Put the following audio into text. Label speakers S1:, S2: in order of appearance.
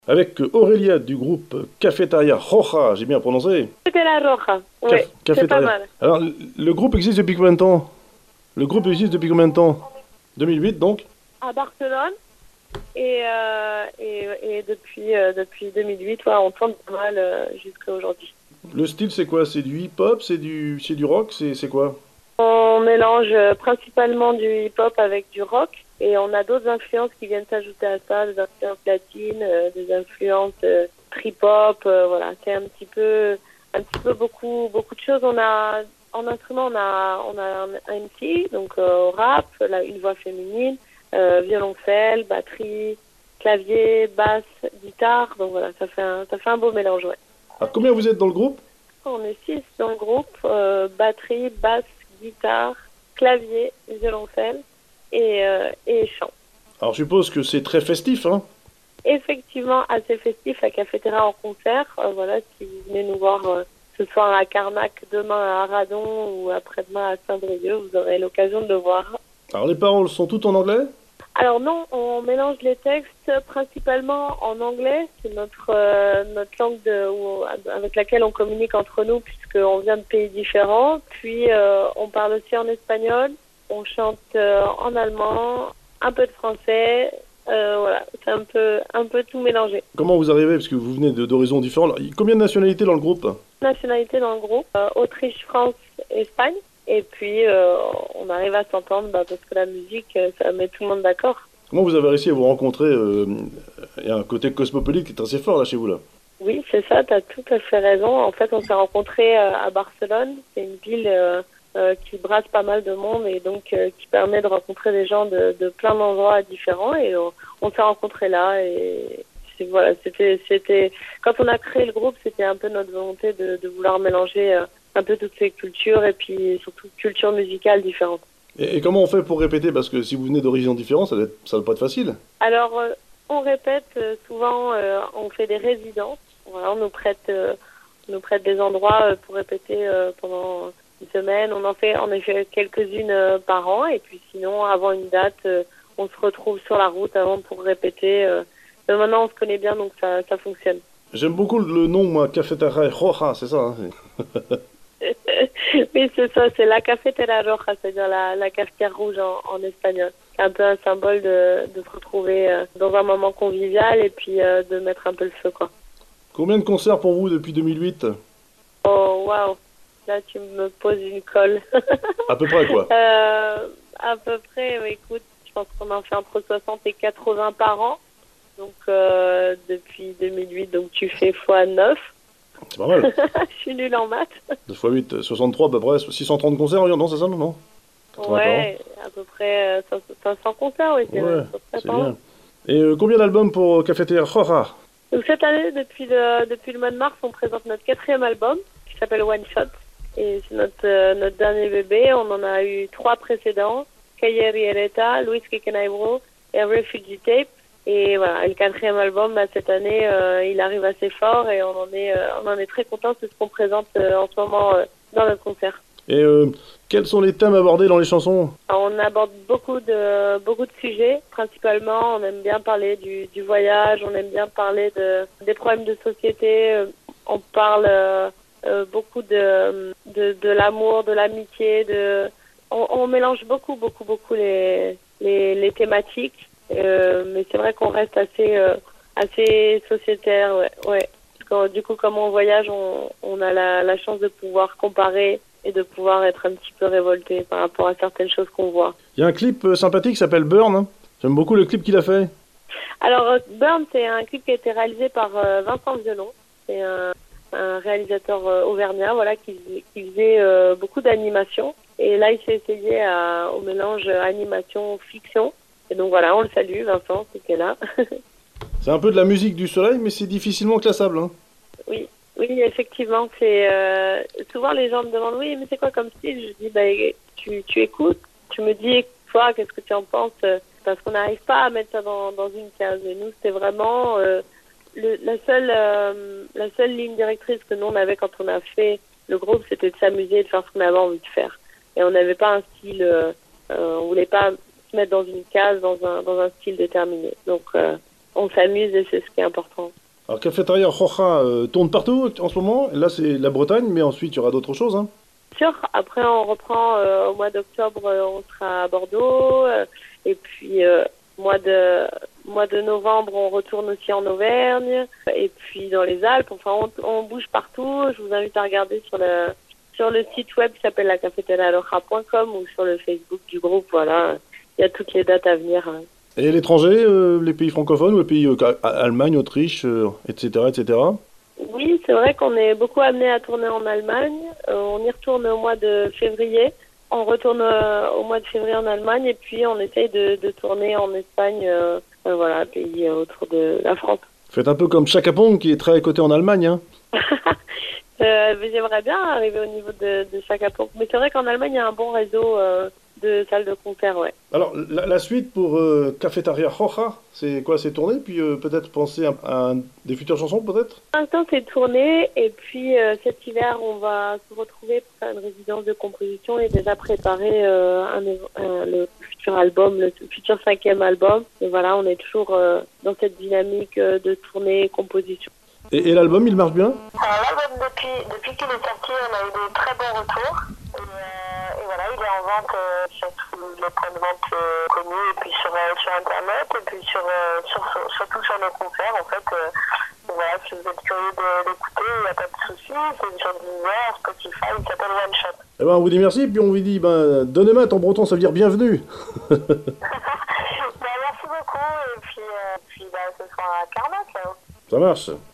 S1: avec Aurélia du groupe Cafetaria Roja, j'ai bien prononcé.
S2: C'était la Roja, oui, c'est pas
S1: Cafetaria.
S2: mal.
S1: Alors, le groupe existe depuis combien de temps? Le groupe existe depuis combien de temps? 2008 donc?
S2: À Barcelone, et depuis 2008, ouais, on tourne pas mal jusqu'à aujourd'hui.
S1: Le style c'est quoi? C'est du hip-hop? C'est du rock? C'est quoi?
S2: On mélange principalement du hip-hop avec du rock, et on a d'autres influences qui viennent s'ajouter à ça, des influences latines, des influences trip-hop, voilà, c'est un petit peu beaucoup de choses. On a en instrument, on a un MC, donc au rap, une voix féminine, violoncelle, batterie, clavier, basse, guitare, donc voilà, ça fait un beau mélange, ouais.
S1: Alors combien vous êtes dans le groupe?
S2: On est 6 dans le groupe, batterie, basse, guitare, clavier, violoncelle et chant.
S1: Alors je suppose que c'est très festif, hein?
S2: Effectivement, assez festif à Cafétéria en concert. Voilà, si vous venez nous voir ce soir à Carnac, demain à Aradon ou après-demain à Saint-Brieuc, vous aurez l'occasion de le voir.
S1: Alors les paroles sont toutes en anglais?
S2: Alors non, on mélange les textes principalement en anglais. C'est notre langue avec laquelle on communique entre nous, puisqu'on vient de pays différents. Puis on parle aussi en espagnol, on chante en allemand, un peu de français. Voilà, c'est un peu tout mélangé.
S1: Comment vous arrivez? Parce que vous venez d'horizons différents. Alors, combien de nationalités dans le groupe?
S2: Nationalité dans le groupe, Autriche, France, Espagne. Et puis, on arrive à s'entendre parce que la musique, ça met tout le monde d'accord.
S1: Comment vous avez réussi à vous rencontrer? Il y a un côté cosmopolite qui est assez fort là chez vous là.
S2: Oui, c'est ça, tu as tout à fait raison. En fait, on s'est rencontrés à Barcelone. C'est une ville qui brasse pas mal de monde et donc qui permet de rencontrer des gens de plein d'endroits différents. Et on s'est rencontrés là. Et voilà, c'était quand on a créé le groupe, c'était un peu notre volonté de vouloir mélanger un peu toutes ces cultures et puis surtout cultures musicales différentes.
S1: Et comment on fait pour répéter? Parce que si vous venez d'horizons différents, ça va pas être facile.
S2: Alors, on répète souvent, on fait des résidences. Voilà, on nous prête des endroits pour répéter pendant une semaine. On en fait quelques-unes par an. Et puis sinon, avant une date, on se retrouve sur la route avant pour répéter. Mais maintenant, on se connaît bien, donc ça fonctionne.
S1: J'aime beaucoup le nom, moi, Cafetaria Roja, c'est ça, hein?
S2: Oui, c'est ça, c'est la cafetera roja, c'est-à-dire la cafetière rouge en espagnol. C'est un peu un symbole de se retrouver dans un moment convivial et puis de mettre un peu le feu, quoi.
S1: Combien de concerts pour vous depuis 2008?
S2: Oh, waouh, là tu me poses une colle.
S1: À peu près quoi?
S2: À peu près, écoute, je pense qu'on en fait entre 60 et 80 par an. Donc depuis 2008, donc tu fais x9.
S1: C'est pas mal.
S2: Je suis nulle en maths.
S1: 2 x 8, 63 à peu près, 630 concerts, non, c'est ça, non? 80 par an?
S2: Ouais, à peu près 500 concerts, oui, c'est
S1: Ouais,
S2: à peu près
S1: c'est
S2: par an.
S1: bien. Et combien d'albums pour Cafetière Roja?
S2: Donc cette année, depuis le mois de mars, on présente notre 4e album qui s'appelle One Shot. Et c'est notre dernier bébé. On en a eu 3 précédents. Calle Riereta, Luis Quequenaibro et Refugee Tape. Et voilà, le 4e album, cette année, il arrive assez fort et on en est très content. C'est ce qu'on présente en ce moment dans notre concert.
S1: Et quels sont les thèmes abordés dans les chansons?
S2: Alors, on aborde beaucoup de sujets. Principalement, on aime bien parler du voyage, on aime bien parler des problèmes de société. On parle beaucoup de l'amour, de l'amitié. On mélange beaucoup les thématiques. Mais c'est vrai qu'on reste assez sociétaire, ouais, ouais. Du coup, comme on voyage, on a la chance de pouvoir comparer et de pouvoir être un petit peu révolté par rapport à certaines choses qu'on voit.
S1: Il y a un clip sympathique qui s'appelle Burn, hein. J'aime beaucoup le clip qu'il a fait.
S2: Alors, Burn, c'est un clip qui a été réalisé par Vincent Violon. C'est un réalisateur auvergnat, voilà, qui faisait beaucoup d'animation. Et là, il s'est essayé au mélange animation-fiction. Et donc voilà, on le salue, Vincent, c'était là.
S1: C'est un peu de la musique du soleil, mais c'est difficilement classable, hein.
S2: Oui, oui, effectivement, souvent les gens me demandent oui, mais c'est quoi comme style? Je dis tu écoutes, tu me dis toi, qu'est-ce que tu en penses? Parce qu'on n'arrive pas à mettre ça dans une case. Et nous, c'était vraiment la seule ligne directrice que nous on avait quand on a fait le groupe, c'était de s'amuser et de faire ce qu'on avait envie de faire. Et on n'avait pas un style, on voulait pas se mettre dans une case, dans un style déterminé. Donc on s'amuse et c'est ce qui est important.
S1: Alors, Cafétéria Roja tourne partout en ce moment. Là, c'est la Bretagne, mais ensuite, il y aura d'autres choses, hein.
S2: Sûr, après on reprend au mois d'octobre, on sera à Bordeaux, et puis mois de novembre, on retourne aussi en Auvergne, et puis dans les Alpes. Enfin, on bouge partout. Je vous invite à regarder sur le site web qui s'appelle lacafeterialoja.com ou sur le Facebook du groupe. Voilà, il y a toutes les dates à venir.
S1: Et l'étranger, les pays francophones, ou les pays Allemagne, Autriche, etc., etc.
S2: Oui, c'est vrai qu'on est beaucoup amené à tourner en Allemagne. On y retourne au mois de février. On retourne au mois de février en Allemagne et puis on essaye de tourner en Espagne, voilà, pays autour de la France.
S1: Faites un peu comme Chaka Pong qui est très coté en Allemagne, hein.
S2: Mais j'aimerais bien arriver au niveau de Chaka Pong. Mais c'est vrai qu'en Allemagne, il y a un bon réseau de salles de concert, ouais.
S1: Alors, la suite pour Cafétéria Roja, c'est quoi? C'est tourner, puis peut-être penser à des futures chansons, peut-être?
S2: Pour l'instant, c'est tourné et puis cet hiver, on va se retrouver pour faire une résidence de composition et déjà préparer le futur album, le futur 5e album. Et voilà, on est toujours dans cette dynamique de tournée et composition.
S1: Et l'album, il marche bien?
S2: L'album, depuis qu'il est sorti, on a eu de très bons retours. Et voilà, il est en vente sur tous les points de vente connus, et puis sur Internet, et puis surtout sur nos concerts, en fait. Voilà, si vous êtes curieux d'écouter, il n'y a pas de souci. C'est sur Deezer, Spotify, il s'appelle One Shot.
S1: Eh ben, on vous dit merci, puis on vous dit, donnez main en breton, ça veut dire bienvenue.
S2: Merci beaucoup, et puis ce soir à Carnac, là.
S1: Ça marche.